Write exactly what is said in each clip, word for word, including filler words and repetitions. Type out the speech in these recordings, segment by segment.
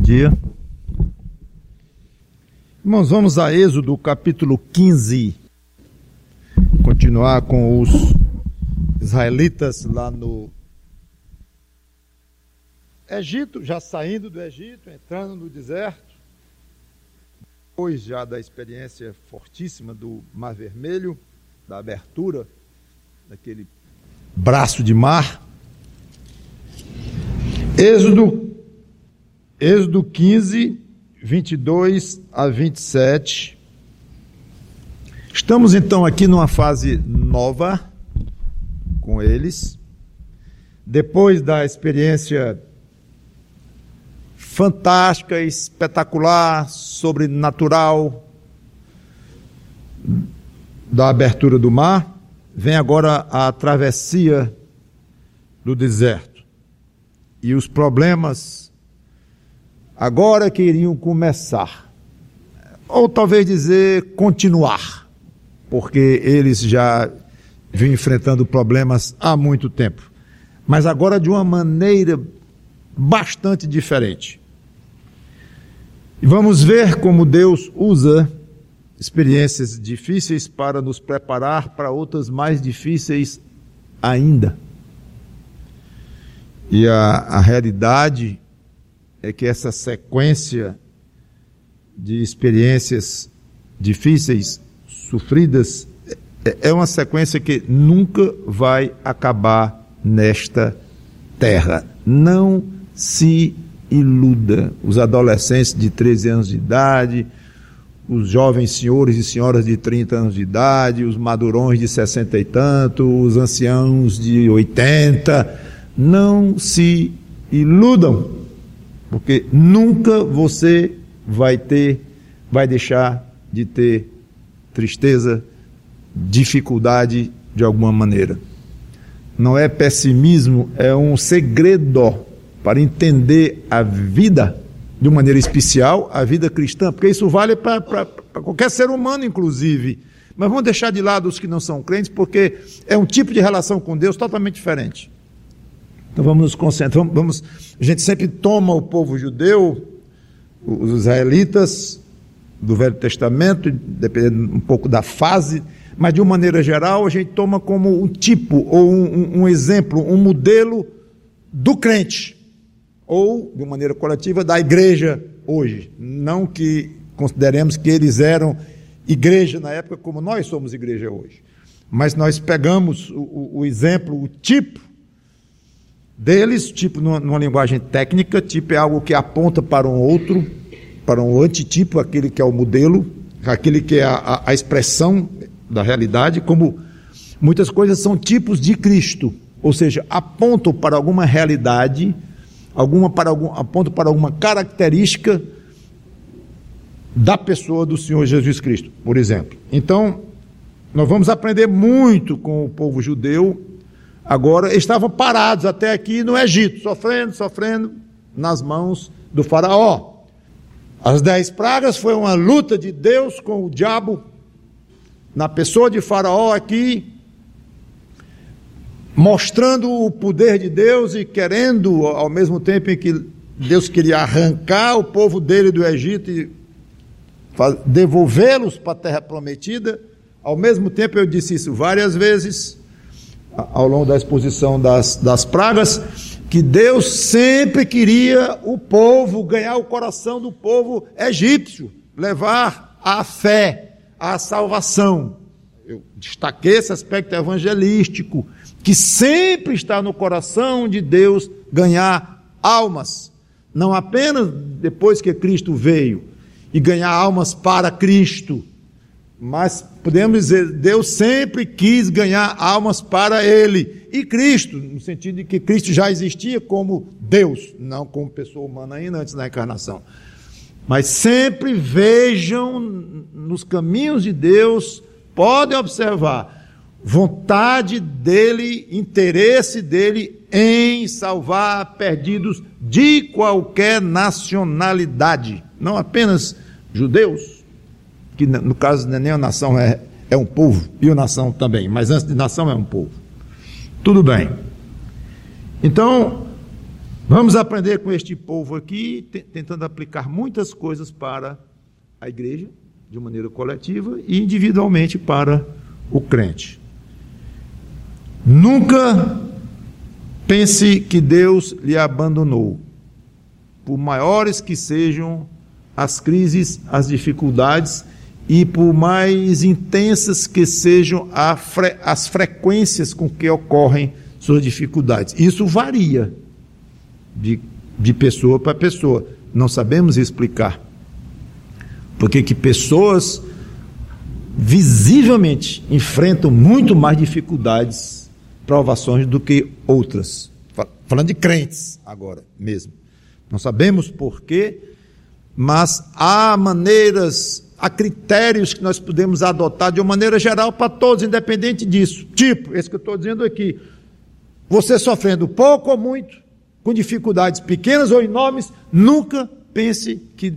dia. Irmãos, vamos a Êxodo capítulo quinze, continuar com os israelitas lá no Egito, já saindo do Egito, entrando no deserto, depois já da experiência fortíssima do Mar Vermelho, da abertura daquele braço de mar. Êxodo, Êxodo quinze, vinte e dois a vinte e sete. Estamos então aqui numa fase nova com eles, depois da experiência fantástica, espetacular, sobrenatural da abertura do mar, vem agora a travessia do deserto. E os problemas agora que iriam começar, ou talvez dizer continuar, porque eles já vinham enfrentando problemas há muito tempo, mas agora de uma maneira bastante diferente. E vamos ver como Deus usa experiências difíceis para nos preparar para outras mais difíceis ainda. E a, a realidade é que essa sequência de experiências difíceis, sofridas, é, é uma sequência que nunca vai acabar nesta terra. Não se iluda. Os adolescentes de treze anos de idade, os jovens senhores e senhoras de trinta anos de idade, os madurões de sessenta e tanto, os anciãos de oitenta, não se iludam, porque nunca você vai ter, vai deixar de ter tristeza, dificuldade de alguma maneira. Não é pessimismo, é um segredo para entender a vida de uma maneira especial, a vida cristã, porque isso vale para qualquer ser humano, inclusive. Mas vamos deixar de lado os que não são crentes, porque é um tipo de relação com Deus totalmente diferente. Então vamos nos concentrar, vamos, vamos, a gente sempre toma o povo judeu, os israelitas do Velho Testamento, dependendo um pouco da fase, mas de uma maneira geral a gente toma como um tipo, ou um, um exemplo, um modelo do crente, ou de uma maneira coletiva da igreja hoje. Não que consideremos que eles eram igreja na época como nós somos igreja hoje, mas nós pegamos o, o, o exemplo, o tipo deles, tipo numa, numa linguagem técnica, tipo é algo que aponta para um outro, para um antitipo, aquele que é o modelo, aquele que é a, a, a expressão da realidade, como muitas coisas são tipos de Cristo, ou seja, apontam para alguma realidade, alguma para algum, apontam para alguma característica da pessoa do Senhor Jesus Cristo, por exemplo. Então, nós vamos aprender muito com o povo judeu. Agora, eles estavam parados até aqui no Egito, sofrendo, sofrendo nas mãos do faraó. As dez pragas foi uma luta de Deus com o diabo, na pessoa de faraó aqui, mostrando o poder de Deus e querendo, ao mesmo tempo em que Deus queria arrancar o povo dele do Egito e devolvê-los para a terra prometida. Ao mesmo tempo, eu disse isso várias vezes, ao longo da exposição das, das pragas, que Deus sempre queria o povo, ganhar o coração do povo egípcio, levar à fé, à salvação. Eu destaquei esse aspecto evangelístico, que sempre está no coração de Deus ganhar almas, não apenas depois que Cristo veio, e ganhar almas para Cristo, mas podemos dizer, Deus sempre quis ganhar almas para Ele, e Cristo, no sentido de que Cristo já existia como Deus, não como pessoa humana ainda antes da encarnação. Mas sempre vejam nos caminhos de Deus, podem observar, vontade dele, interesse dele em salvar perdidos de qualquer nacionalidade, não apenas judeus, que no caso nem a nação é, é um povo, e a nação também, mas antes de nação é um povo. Tudo bem. Então, Vamos aprender com este povo aqui, tentando aplicar muitas coisas para a igreja, de maneira coletiva, e individualmente para o crente. Nunca pense que Deus lhe abandonou. Por maiores que sejam as crises, as dificuldades, e por mais intensas que sejam as frequências com que ocorrem suas dificuldades. Isso varia de, de pessoa para pessoa. Não sabemos explicar. Porque que pessoas visivelmente enfrentam muito mais dificuldades, provações do que outras. Falando de crentes agora mesmo. Não sabemos porquê, mas há maneiras, há critérios que nós podemos adotar de uma maneira geral para todos, independente disso. Tipo, esse que eu estou dizendo aqui. Você sofrendo pouco ou muito, com dificuldades pequenas ou enormes, nunca pense que,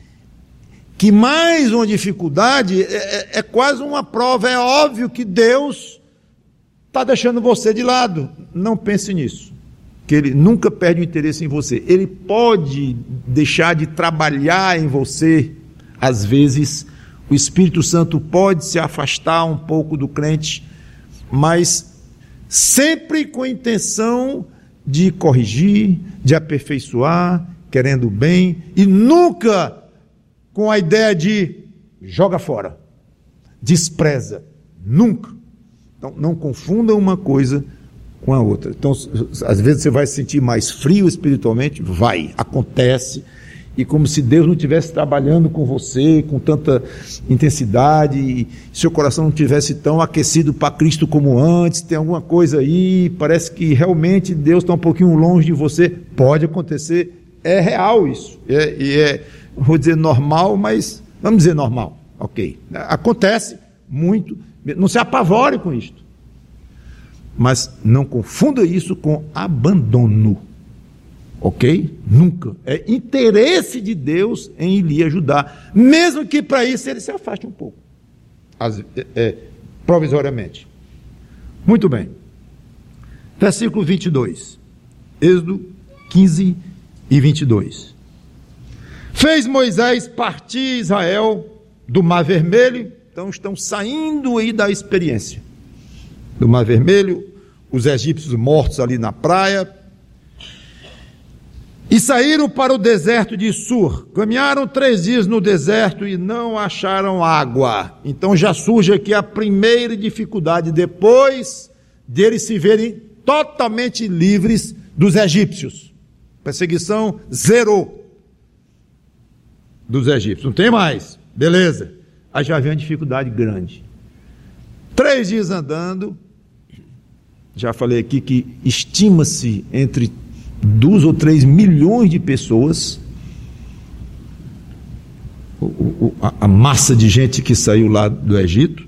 que mais uma dificuldade é, é quase uma prova. É óbvio que Deus está deixando você de lado. Não pense nisso. Que Ele nunca perde o interesse em você. Ele pode deixar de trabalhar em você. Às vezes, o Espírito Santo pode se afastar um pouco do crente, mas sempre com a intenção de corrigir, de aperfeiçoar, querendo o bem, e nunca com a ideia de joga fora, despreza. Nunca. Então, não confunda uma coisa com a outra. Então, às vezes você vai se sentir mais frio espiritualmente, vai, acontece, e como se Deus não estivesse trabalhando com você com tanta intensidade, e seu coração não estivesse tão aquecido para Cristo como antes, tem alguma coisa aí, parece que realmente Deus está um pouquinho longe de você. Pode acontecer, é real isso, é, e é, vou dizer normal, mas vamos dizer normal, ok, acontece muito, não se apavore com isto. Mas não confunda isso com abandono, ok? Nunca. É interesse de Deus em lhe ajudar, mesmo que para isso ele se afaste um pouco, As, é, é, provisoriamente. Muito bem. Versículo vinte e dois. Êxodo quinze e vinte e dois. Fez Moisés partir Israel do Mar Vermelho. Então estão saindo aí da experiência do Mar Vermelho, os egípcios mortos ali na praia, e saíram para o deserto de Sur. Caminharam três dias no deserto e não acharam água. Então já surge aqui a primeira dificuldade, depois deles se verem totalmente livres dos egípcios. Perseguição zerou dos egípcios, não tem mais, beleza. Aí já vem uma dificuldade grande. Três dias andando, já falei aqui que estima-se entre dois ou três milhões de pessoas, o, o, a, a massa de gente que saiu lá do Egito,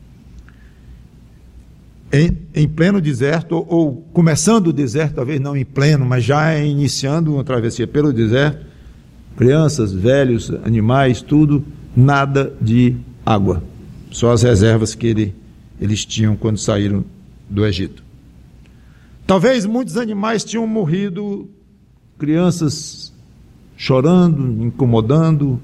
em, em pleno deserto, ou, ou começando o deserto, talvez não em pleno, mas já iniciando uma travessia pelo deserto, crianças, velhos, animais, tudo, nada de água, só as reservas que ele, eles tinham quando saíram do Egito. Talvez muitos animais tinham morrido, crianças chorando, incomodando,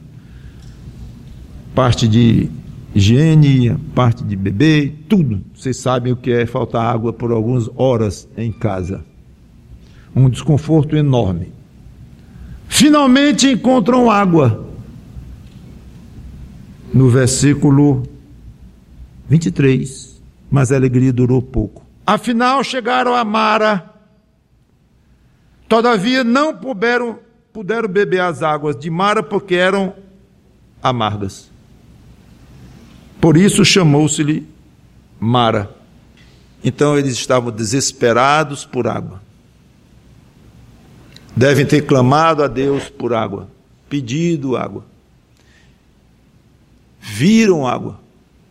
parte de higiene, parte de bebê, tudo. Vocês sabem o que é faltar água por algumas horas em casa. Um desconforto enorme. Finalmente encontram água. No versículo vinte e três, mas a alegria durou pouco. Afinal chegaram a Mara, todavia não puderam, puderam beber as águas de Mara porque eram amargas. Por isso chamou-se-lhe Mara. Então eles estavam desesperados por água. Devem ter clamado a Deus por água, pedido água. Viram água.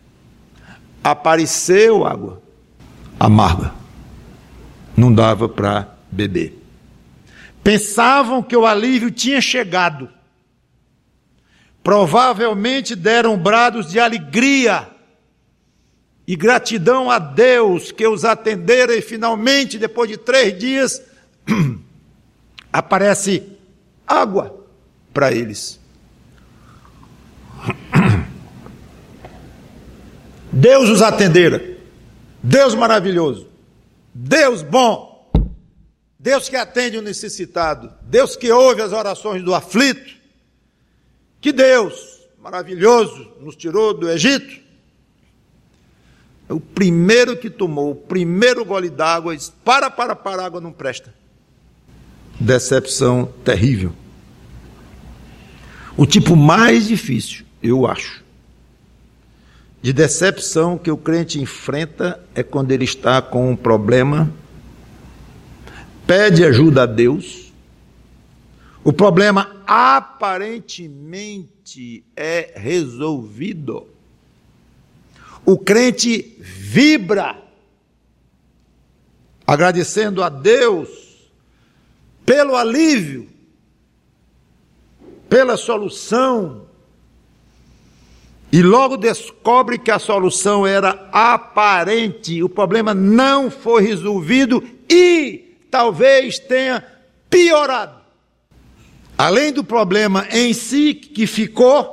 Apareceu água. Amarga. Não dava para beber. Pensavam que o alívio tinha chegado. Provavelmente deram brados de alegria e gratidão a Deus que os atendera e finalmente, depois de três dias, aparece água para eles. Deus os atendera. Deus maravilhoso. Deus bom. Deus que atende o necessitado. Deus que ouve as orações do aflito. Que Deus maravilhoso nos tirou do Egito. O primeiro que tomou o primeiro gole d'água diz: para, para, para, a água não presta. Decepção terrível. O tipo mais difícil, eu acho, de decepção que o crente enfrenta é quando ele está com um problema, pede ajuda a Deus, o problema aparentemente é resolvido. O crente vibra, agradecendo a Deus pelo alívio, pela solução, e logo descobre que a solução era aparente, o problema não foi resolvido e talvez tenha piorado. Além do problema em si que ficou,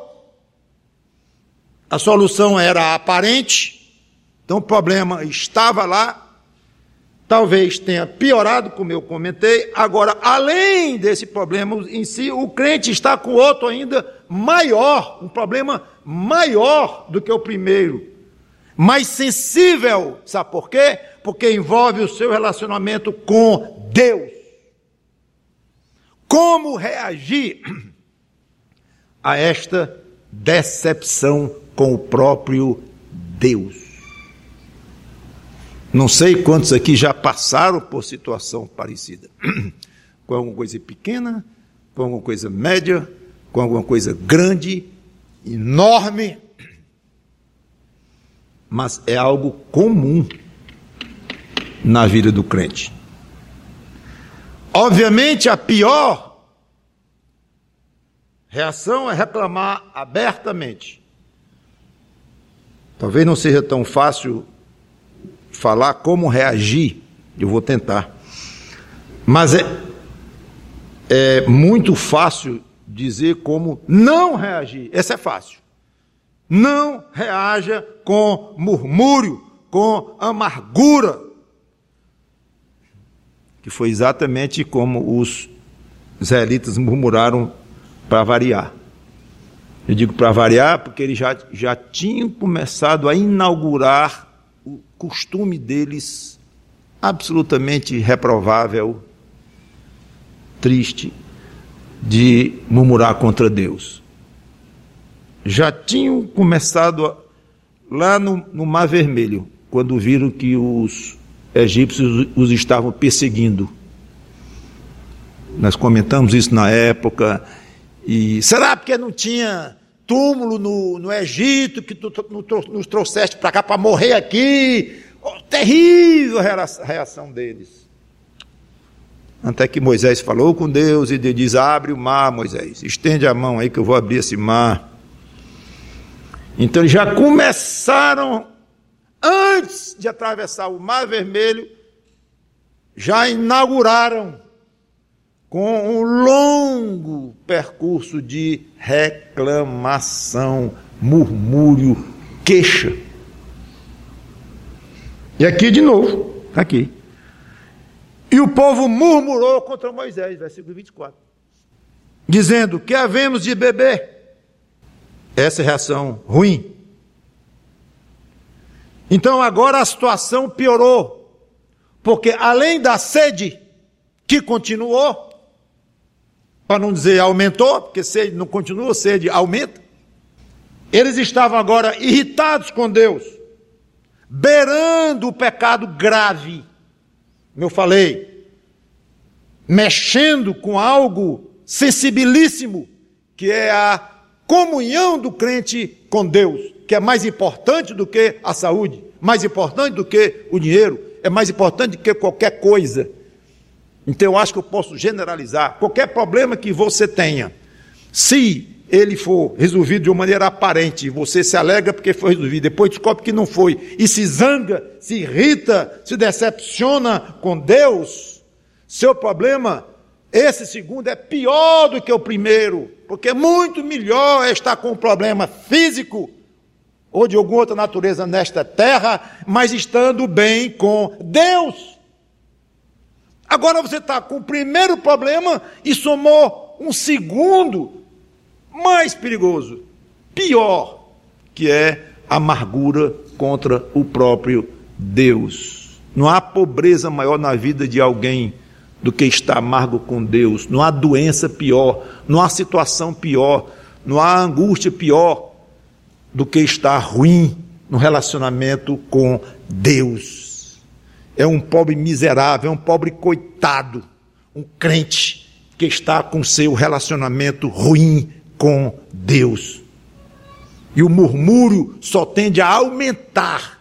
a solução era aparente, então o problema estava lá, talvez tenha piorado, como eu comentei. Agora, além desse problema em si, o crente está com outro ainda maior, um problema maior do que o primeiro, mais sensível. Sabe por quê? Porque envolve o seu relacionamento com Deus. Como reagir a esta decepção com o próprio Deus? Não sei quantos aqui já passaram por situação parecida, com alguma coisa pequena, com alguma coisa média, com alguma coisa grande, enorme, mas é algo comum na vida do crente. Obviamente, a pior reação é reclamar abertamente. Talvez não seja tão fácil falar como reagir, eu vou tentar. Mas é, é muito fácil dizer como não reagir. Essa é fácil. Não reaja com murmúrio, com amargura. Que foi exatamente como os israelitas murmuraram para variar. Eu digo para variar porque eles já, já tinham começado a inaugurar o costume deles absolutamente reprovável, triste, de murmurar contra Deus. Já tinham começado a, lá no, no Mar Vermelho, quando viram que os egípcios os estavam perseguindo. Nós comentamos isso na época. E será porque não tinha túmulo no, no Egito que tu, tu, tu nos trouxeste para cá para morrer aqui? Oh, terrível a reação deles. Até que Moisés falou com Deus e Deus diz: abre o mar, Moisés, estende a mão aí que eu vou abrir esse mar. Então eles já começaram, antes de atravessar o Mar Vermelho, já inauguraram com um longo percurso de reclamação, murmúrio, queixa. E aqui de novo, está aqui. E o povo murmurou contra Moisés, versículo vinte e quatro, dizendo: que havemos de beber? Essa é a reação ruim. Então agora a situação piorou, porque além da sede, que continuou, para não dizer aumentou, porque sede não continua, sede aumenta, eles estavam agora irritados com Deus, beirando o pecado grave, como eu falei, mexendo com algo sensibilíssimo, que é a comunhão do crente com Deus, que é mais importante do que a saúde, mais importante do que o dinheiro, é mais importante do que qualquer coisa. Então eu acho que eu posso generalizar, qualquer problema que você tenha, se ele for resolvido de uma maneira aparente, você se alegra porque foi resolvido, depois descobre que não foi, e se zanga, se irrita, se decepciona com Deus, seu problema Esse segundo é pior do que o primeiro, porque muito melhor é estar com um problema físico ou de alguma outra natureza nesta terra, mas estando bem com Deus. Agora você está com o primeiro problema e somou um segundo mais perigoso, pior, que é a amargura contra o próprio Deus. Não há pobreza maior na vida de alguém do que estar amargo com Deus. Não há doença pior, não há situação pior, não há angústia pior do que estar ruim no relacionamento com Deus. É um pobre miserável, é um pobre coitado, um crente que está com seu relacionamento ruim com Deus. E o murmúrio só tende a aumentar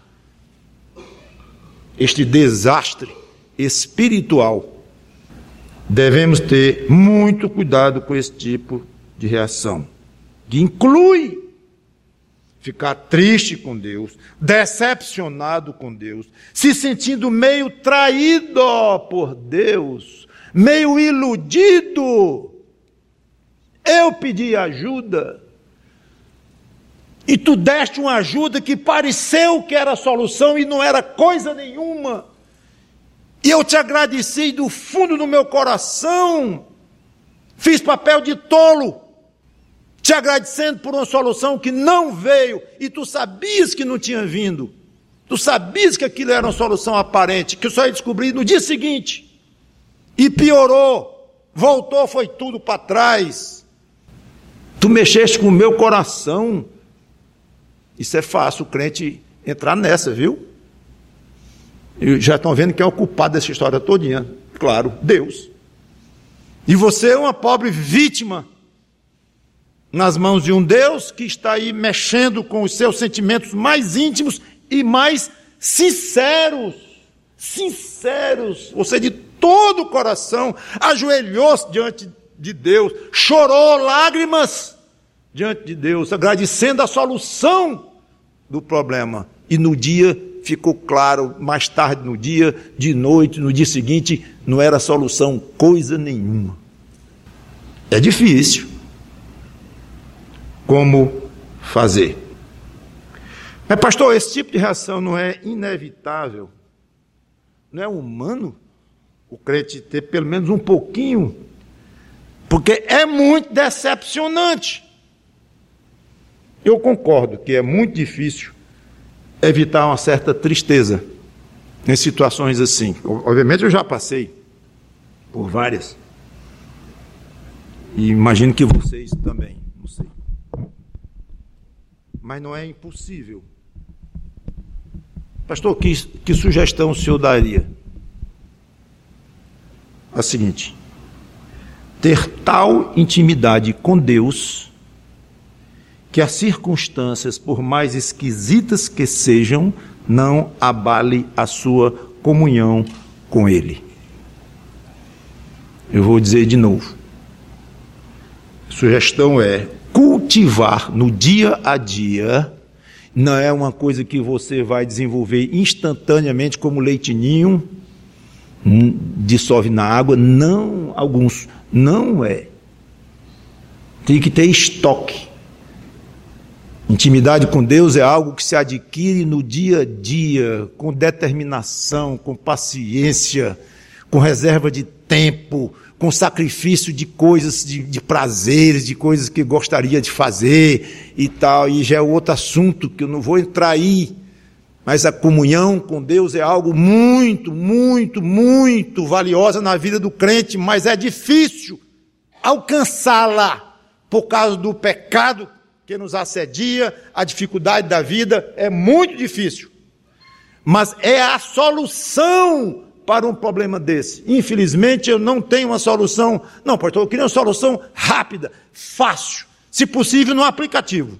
este desastre espiritual. Devemos ter muito cuidado com esse tipo de reação, que inclui ficar triste com Deus, decepcionado com Deus, se sentindo meio traído por Deus, meio iludido. Eu pedi ajuda e tu deste uma ajuda que pareceu que era a solução e não era coisa nenhuma. E eu te agradeci do fundo do meu coração, fiz papel de tolo, te agradecendo por uma solução que não veio, e tu sabias que não tinha vindo, tu sabias que aquilo era uma solução aparente, que eu só ia descobrir no dia seguinte, e piorou, voltou, foi tudo para trás. Tu mexeste com o meu coração. Isso é fácil o crente entrar nessa, viu? E já estão vendo quem é o culpado dessa história todinha. Claro, Deus. E você é uma pobre vítima nas mãos de um Deus que está aí mexendo com os seus sentimentos mais íntimos e mais sinceros. Sinceros. Você de todo o coração ajoelhou-se diante de Deus, chorou lágrimas diante de Deus, agradecendo a solução do problema. E no dia ficou claro, mais tarde no dia, de noite, no dia seguinte, não era solução coisa nenhuma. É difícil. Como fazer? Mas, pastor, esse tipo de reação não é inevitável? Não é humano o crente ter pelo menos um pouquinho? Porque é muito decepcionante. Eu concordo que é muito difícil evitar uma certa tristeza em situações assim. Obviamente eu já passei por várias. E imagino que vocês também, não sei. Mas não é impossível. Pastor, que, que sugestão o senhor daria? A seguinte: ter tal intimidade com Deus que as circunstâncias, por mais esquisitas que sejam, não abale a sua comunhão com Ele. Eu vou dizer de novo. A sugestão é cultivar no dia a dia. Não é uma coisa que você vai desenvolver instantaneamente como leitinho, dissolve na água. Não, alguns, não é. Tem que ter estoque. Intimidade com Deus é algo que se adquire no dia a dia, com determinação, com paciência, com reserva de tempo, com sacrifício de coisas, de, de prazeres, de coisas que gostaria de fazer e tal, e já é outro assunto que eu não vou entrar aí, mas a comunhão com Deus é algo muito, muito, muito valiosa na vida do crente, mas é difícil alcançá-la por causa do pecado que nos assedia, a dificuldade da vida, é muito difícil. Mas é a solução para um problema desse. Infelizmente, eu não tenho uma solução. Não, pastor, eu queria uma solução rápida, fácil, se possível no aplicativo.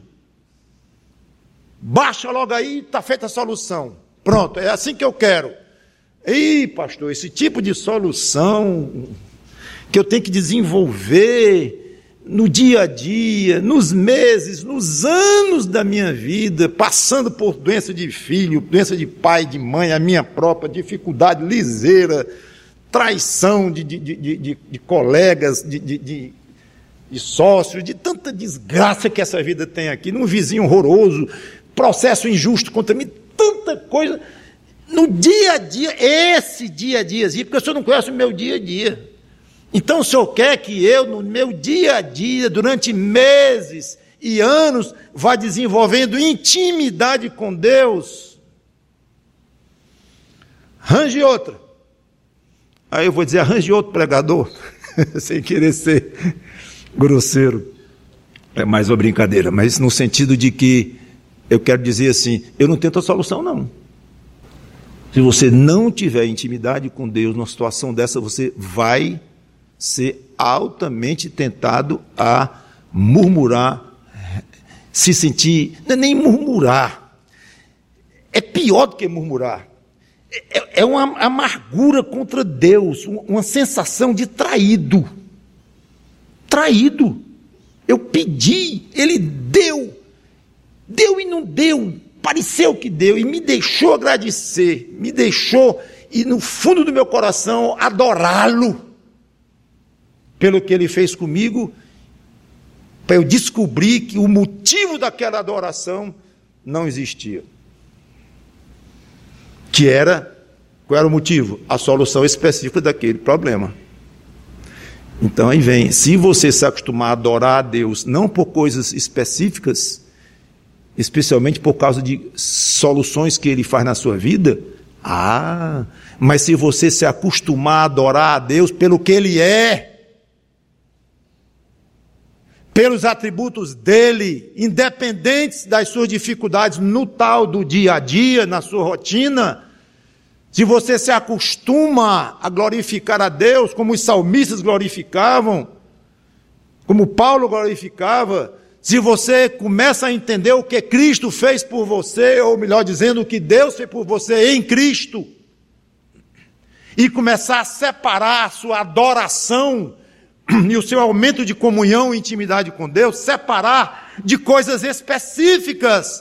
Baixa logo aí, está feita a solução. Pronto, é assim que eu quero. Ih, pastor, esse tipo de solução que eu tenho que desenvolver no dia a dia, nos meses, nos anos da minha vida, passando por doença de filho, doença de pai, de mãe, a minha própria dificuldade liseira, traição de, de, de, de, de colegas, de, de, de, de sócios, de tanta desgraça que essa vida tem aqui, num vizinho horroroso, processo injusto contra mim, tanta coisa. No dia a dia, esse dia a dia, porque o senhor não conhece o meu dia a dia. Então o senhor quer que eu, no meu dia a dia, durante meses e anos, vá desenvolvendo intimidade com Deus? Arranje outra. Aí eu vou dizer, arranje outro pregador, sem querer ser grosseiro. É mais uma brincadeira, mas no sentido de que eu quero dizer assim, eu não tenho outra solução não. Se você não tiver intimidade com Deus, numa situação dessa, você vai ser altamente tentado a murmurar, se sentir, não é nem murmurar, é pior do que murmurar, é, é uma amargura contra Deus, uma sensação de traído, traído, eu pedi, Ele deu, deu e não deu, pareceu que deu, e me deixou agradecer, me deixou, e no fundo do meu coração, adorá-lo, pelo que Ele fez comigo, para eu descobrir que o motivo daquela adoração não existia. Que era, qual era o motivo? A solução específica daquele problema. Então aí vem, se você se acostumar a adorar a Deus, não por coisas específicas, especialmente por causa de soluções que Ele faz na sua vida, ah, mas se você se acostumar a adorar a Deus pelo que Ele é, pelos atributos dele, independentes das suas dificuldades no tal do dia a dia, na sua rotina, se você se acostuma a glorificar a Deus, como os salmistas glorificavam, como Paulo glorificava, se você começa a entender o que Cristo fez por você, ou melhor dizendo, o que Deus fez por você em Cristo, e começar a separar a sua adoração e o seu aumento de comunhão e intimidade com Deus, separar de coisas específicas.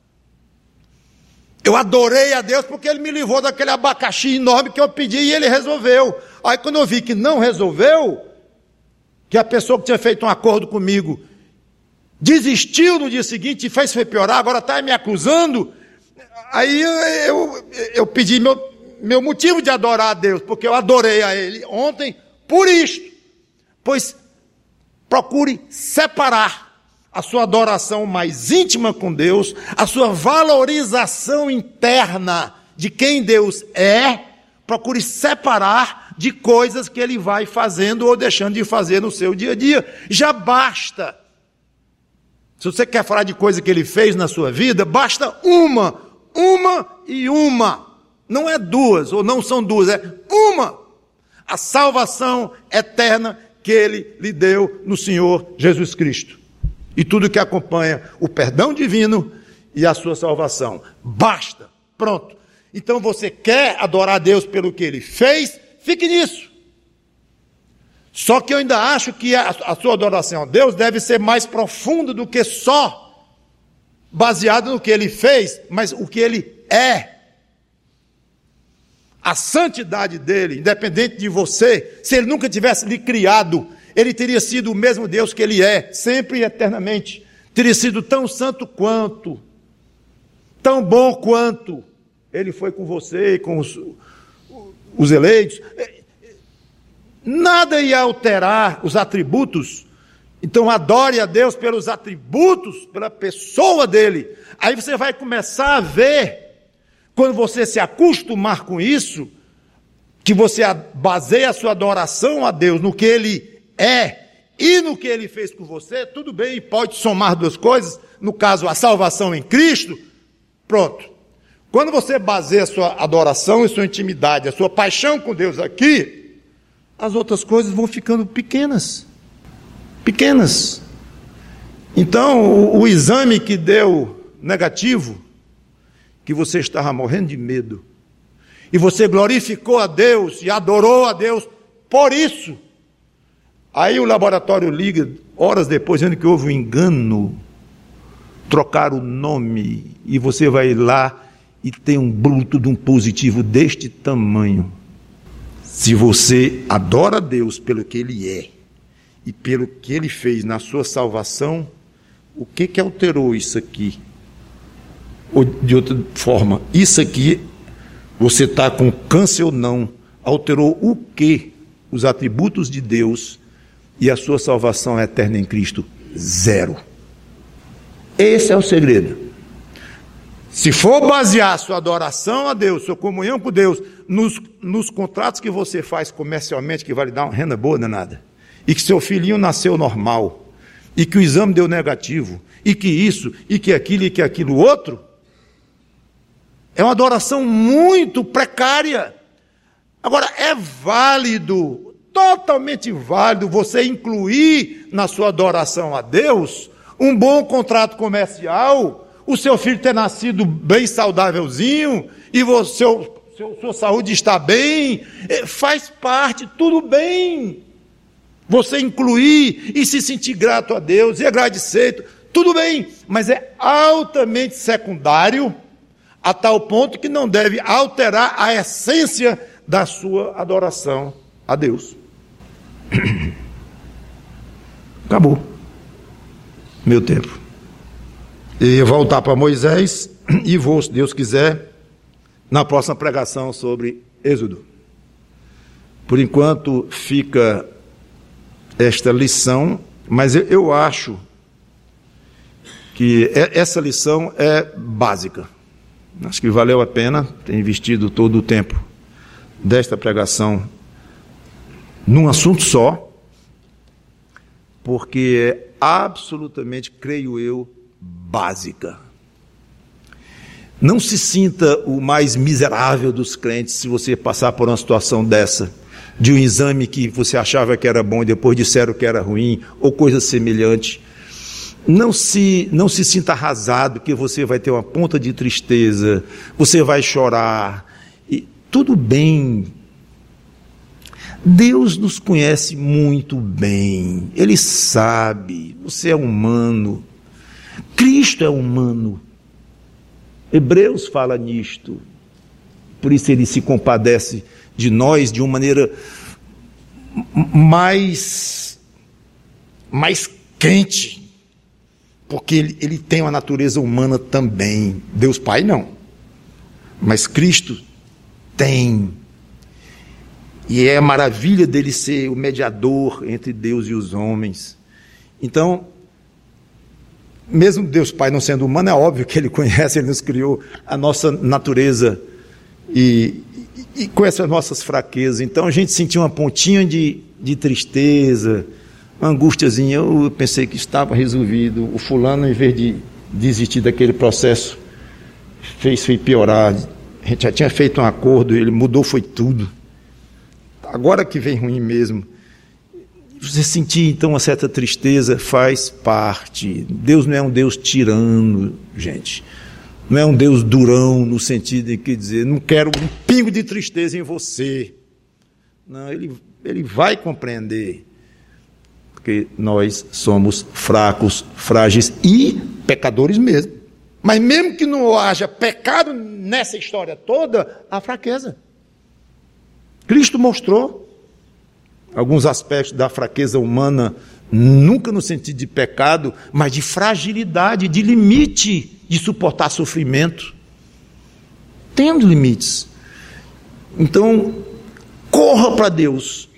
Eu adorei a Deus porque Ele me livrou daquele abacaxi enorme que eu pedi e Ele resolveu. Aí quando eu vi que não resolveu, que a pessoa que tinha feito um acordo comigo desistiu no dia seguinte e fez piorar, agora está me acusando, aí eu, eu, eu pedi meu, meu motivo de adorar a Deus, porque eu adorei a Ele ontem por isto. Pois procure separar a sua adoração mais íntima com Deus, a sua valorização interna de quem Deus é, procure separar de coisas que Ele vai fazendo ou deixando de fazer no seu dia a dia. Já basta. Se você quer falar de coisa que Ele fez na sua vida, basta uma, uma e uma. Não é duas, ou não são duas, é uma. A salvação eterna que Ele lhe deu no Senhor Jesus Cristo. E tudo que acompanha o perdão divino e a sua salvação. Basta. Pronto. Então você quer adorar a Deus pelo que Ele fez? Fique nisso. Só que eu ainda acho que a, a sua adoração a Deus deve ser mais profunda do que só baseada no que Ele fez, mas o que Ele é. A santidade dele, independente de você, se Ele nunca tivesse lhe criado, Ele teria sido o mesmo Deus que Ele é, sempre e eternamente. Teria sido tão santo quanto, tão bom quanto Ele foi com você e com os, os eleitos. Nada ia alterar os atributos. Então adore a Deus pelos atributos, pela pessoa dele. Aí você vai começar a ver, quando você se acostumar com isso, que você baseia a sua adoração a Deus no que Ele é e no que Ele fez com você, tudo bem, pode somar duas coisas, no caso a salvação em Cristo, pronto. Quando você baseia a sua adoração e sua intimidade, a sua paixão com Deus aqui, as outras coisas vão ficando pequenas, pequenas. Então o, o exame que deu negativo, que você estava morrendo de medo, e você glorificou a Deus e adorou a Deus por isso. Aí o laboratório liga, horas depois, dizendo que houve um engano, trocaram o nome, e você vai lá e tem um bruto de um positivo deste tamanho. Se você adora a Deus pelo que Ele é e pelo que Ele fez na sua salvação, o que que alterou isso aqui? Ou de outra forma, isso aqui, você está com câncer ou não, alterou o que? Os atributos de Deus e a sua salvação eterna em Cristo? Zero. Esse é o segredo. Se for basear sua adoração a Deus, sua comunhão com Deus, nos, nos contratos que você faz comercialmente, que vai lhe dar uma renda boa, danada, e que seu filhinho nasceu normal, e que o exame deu negativo, e que isso, e que aquilo, e que aquilo outro, é uma adoração muito precária. Agora, é válido, totalmente válido, você incluir na sua adoração a Deus um bom contrato comercial, o seu filho ter nascido bem saudávelzinho, e você, seu, seu, sua saúde está bem, faz parte, tudo bem. Você incluir e se sentir grato a Deus e agradecer, tudo bem, mas é altamente secundário, a tal ponto que não deve alterar a essência da sua adoração a Deus. Acabou meu tempo. E voltar para Moisés, e vou, se Deus quiser, na próxima pregação sobre Êxodo. Por enquanto fica esta lição, mas eu, eu acho que essa lição é básica. Acho que valeu a pena ter investido todo o tempo desta pregação num assunto só, porque é absolutamente, creio eu, básica. Não se sinta o mais miserável dos crentes se você passar por uma situação dessa, de um exame que você achava que era bom e depois disseram que era ruim, ou coisa semelhante. Não se, não se sinta arrasado, que você vai ter uma ponta de tristeza, você vai chorar, e tudo bem. Deus nos conhece muito bem, Ele sabe, você é humano, Cristo é humano, Hebreus fala nisto, por isso Ele se compadece de nós de uma maneira mais, mais quente, porque ele, ele tem uma natureza humana também. Deus Pai não, mas Cristo tem, e é a maravilha dele ser o mediador entre Deus e os homens. Então, mesmo Deus Pai não sendo humano, é óbvio que Ele conhece, Ele nos criou a nossa natureza e, e, e conhece as nossas fraquezas. Então a gente sentiu uma pontinha de, de tristeza, uma angústiazinha. Eu pensei que estava resolvido. O fulano, em vez de desistir daquele processo, fez, fez piorar. A gente já tinha feito um acordo, ele mudou, foi tudo. Agora que vem ruim mesmo. Você sentir então uma certa tristeza, faz parte. Deus não é um Deus tirano, gente. Não é um Deus durão, no sentido de que dizer, não quero um pingo de tristeza em você. Não, ele, ele vai compreender, porque nós somos fracos, frágeis e pecadores mesmo. Mas mesmo que não haja pecado nessa história toda, há fraqueza. Cristo mostrou alguns aspectos da fraqueza humana, nunca no sentido de pecado, mas de fragilidade, de limite de suportar sofrimento. Tendo limites. Então, corra para Deus,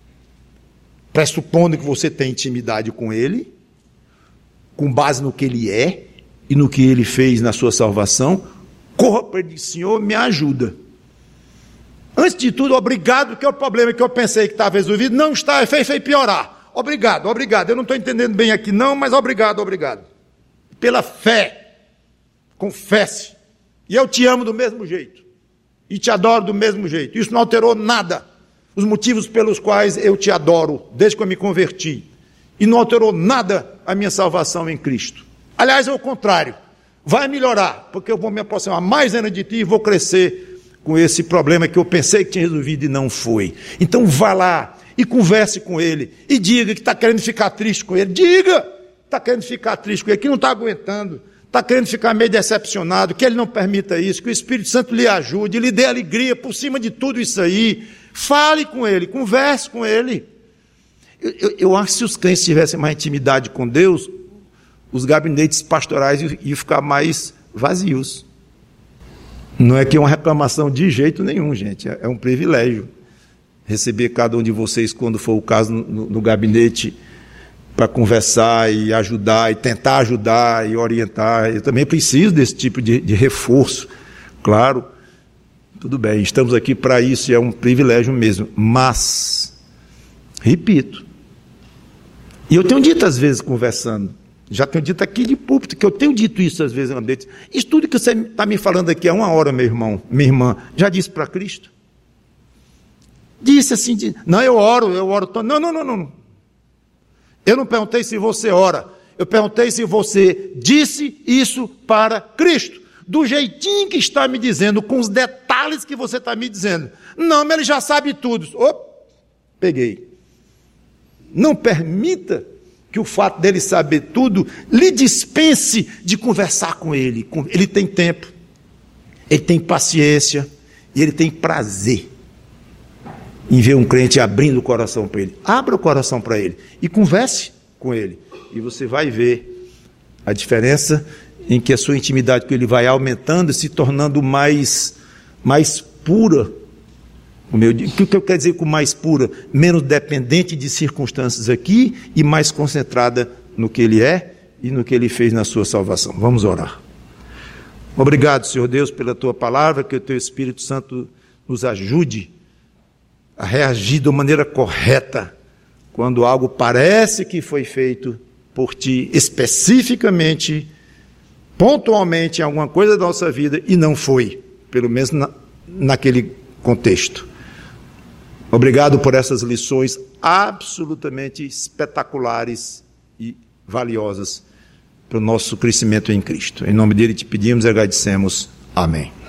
pressupondo que você tem intimidade com Ele, com base no que Ele é e no que Ele fez na sua salvação. Corra para Ele, Senhor, me ajuda. Antes de tudo, obrigado, porque o problema que eu pensei que estava resolvido não está, fez, fez piorar. Obrigado, obrigado. Eu não estou entendendo bem aqui não, mas obrigado, obrigado. Pela fé, confesse. E eu te amo do mesmo jeito. E te adoro do mesmo jeito. Isso não alterou nada. Os motivos pelos quais eu te adoro, desde que eu me converti. E não alterou nada a minha salvação em Cristo. Aliás, é o contrário. Vai melhorar, porque eu vou me aproximar mais ainda de ti e vou crescer com esse problema que eu pensei que tinha resolvido e não foi. Então vá lá e converse com ele, e diga que está querendo ficar triste com ele, diga, está querendo ficar triste com ele, que não está aguentando, está querendo ficar meio decepcionado, que ele não permita isso, que o Espírito Santo lhe ajude, lhe dê alegria por cima de tudo isso aí. Fale com ele, converse com ele. Eu, eu, eu acho que se os crentes tivessem mais intimidade com Deus, os gabinetes pastorais iam ficar mais vazios. Não é que é uma reclamação de jeito nenhum, gente, é, é um privilégio receber cada um de vocês, quando for o caso, no, no gabinete, para conversar e ajudar, e tentar ajudar e orientar. Eu também preciso desse tipo de, de reforço, claro. Tudo bem, estamos aqui para isso e é um privilégio mesmo. Mas, repito, e eu tenho dito às vezes conversando, já tenho dito aqui de púlpito, que eu tenho dito isso às vezes no ambiente. Isso tudo que você está me falando aqui há uma hora, meu irmão, minha irmã, já disse para Cristo? Disse assim, de, não, eu oro, eu oro. Não, não, não, não. Eu não perguntei se você ora, eu perguntei se você disse isso para Cristo, do jeitinho que está me dizendo, com os detalhes que você está me dizendo. Não, mas ele já sabe tudo. Opa, peguei. Não permita que o fato dele saber tudo lhe dispense de conversar com ele. Ele tem tempo, ele tem paciência e ele tem prazer em ver um crente abrindo o coração para ele. Abra o coração para ele e converse com ele. E você vai ver a diferença em que a sua intimidade com ele vai aumentando e se tornando mais, mais pura. O meu, o que eu quero dizer com mais pura? Menos dependente de circunstâncias aqui e mais concentrada no que ele é e no que ele fez na sua salvação. Vamos orar. Obrigado, Senhor Deus, pela tua palavra, que o teu Espírito Santo nos ajude a reagir de maneira correta quando algo parece que foi feito por ti especificamente, pontualmente em alguma coisa da nossa vida e não foi, pelo menos na, naquele contexto. Obrigado por essas lições absolutamente espetaculares e valiosas para o nosso crescimento em Cristo. Em nome dele te pedimos e agradecemos. Amém.